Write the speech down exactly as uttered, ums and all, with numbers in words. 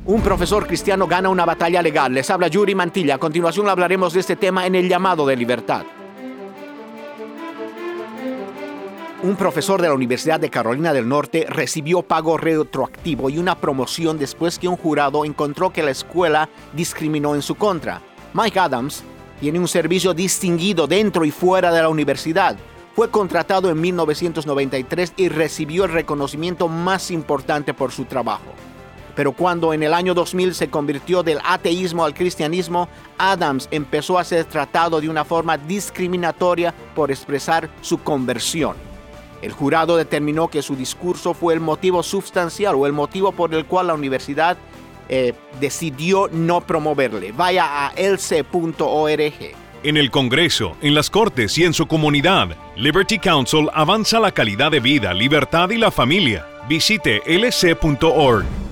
Un profesor cristiano gana una batalla legal. Les habla Yuri Mantilla. A continuación hablaremos de este tema en El Llamado de Libertad. Un profesor de la Universidad de Carolina del Norte recibió pago retroactivo y una promoción después que un jurado encontró que la escuela discriminó en su contra. Mike Adams tiene un servicio distinguido dentro y fuera de la universidad. Fue contratado en mil novecientos noventa y tres y recibió el reconocimiento más importante por su trabajo. Pero cuando en el año dos mil se convirtió del ateísmo al cristianismo, Adams empezó a ser tratado de una forma discriminatoria por expresar su conversión. El jurado determinó que su discurso fue el motivo sustancial o el motivo por el cual la universidad eh, decidió no promoverle. Vaya a L C punto org. En el Congreso, en las Cortes y en su comunidad, Liberty Counsel avanza la calidad de vida, libertad y la familia. Visite L C punto org.